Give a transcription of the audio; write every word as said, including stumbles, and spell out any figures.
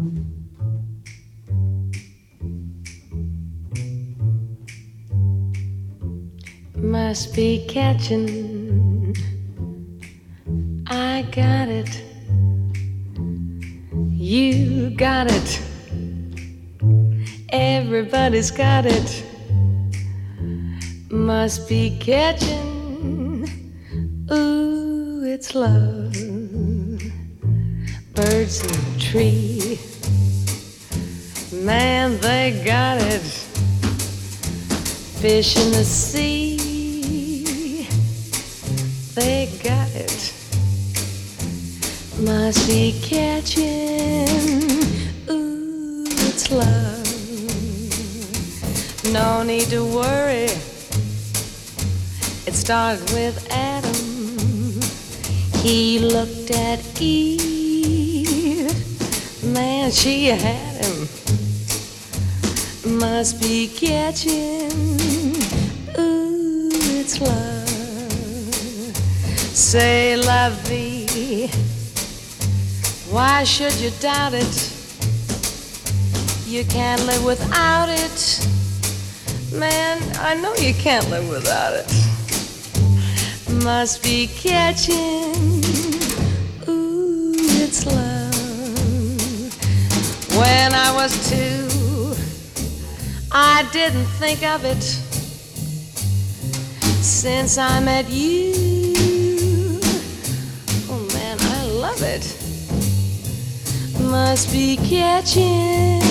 Must be catching. I got it. You got it. Everybody's got it. Must be catching. Ooh, it's love. Birds in the tree. Man, they got it. Fish in the sea. They got it. Must be catching. Ooh, it's love. No need to worry. It started with Adam. He looked at Eve. Man, she had him. Must be catching. Ooh, it's love. Say la vie. Why should you doubt it? You can't live without it. Man, I know you can't live without it. Must be catching. Ooh, it's love. When I was two, I didn't think of it. Since I met you, oh man, I love it. Must be catching.